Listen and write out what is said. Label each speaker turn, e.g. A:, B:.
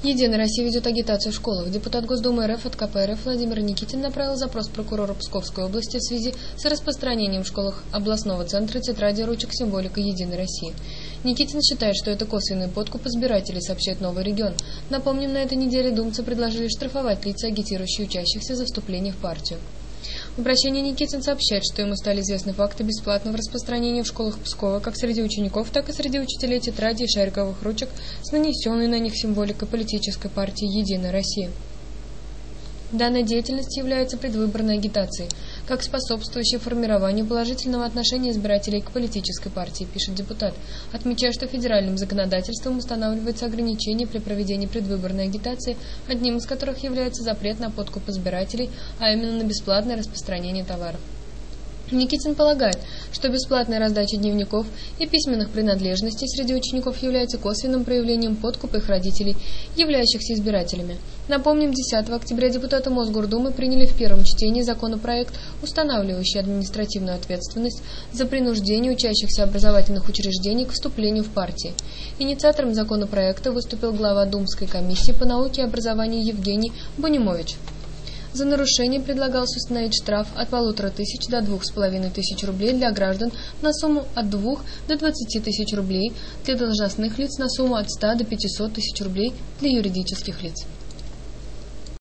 A: Единая Россия ведет агитацию в школах. Депутат Госдумы РФ от КП РФ Владимир Никитин направил запрос прокурору Псковской области в связи с распространением в школах областного центра тетради ручек символика Единой России. Никитин считает, что это косвенный подкуп избирателей, сообщает Новый регион. Напомним, на этой неделе думцы предложили штрафовать лица, агитирующие учащихся за вступление в партию. В обращении Никитин сообщает, что ему стали известны факты бесплатного распространения в школах Пскова как среди учеников, так и среди учителей тетрадей и шариковых ручек с нанесенной на них символикой политической партии «Единая Россия». Данная деятельность является предвыборной агитацией, как способствующей формированию положительного отношения избирателей к политической партии, пишет депутат, отмечая, что федеральным законодательством устанавливается ограничение при проведении предвыборной агитации, одним из которых является запрет на подкуп избирателей, а именно на бесплатное распространение товаров. Никитин полагает, что бесплатная раздача дневников и письменных принадлежностей среди учеников является косвенным проявлением подкупа их родителей, являющихся избирателями. Напомним, 10 октября депутаты Мосгордумы приняли в первом чтении законопроект, устанавливающий административную ответственность за принуждение учащихся образовательных учреждений к вступлению в партии. Инициатором законопроекта выступил глава Думской комиссии по науке и образованию Евгений Бунимович. За нарушение предлагалось установить штраф от 1500 до 2500 рублей для граждан на сумму от 2 до 20 тысяч рублей, для должностных лиц на сумму от 100 до 500 тысяч рублей для юридических лиц.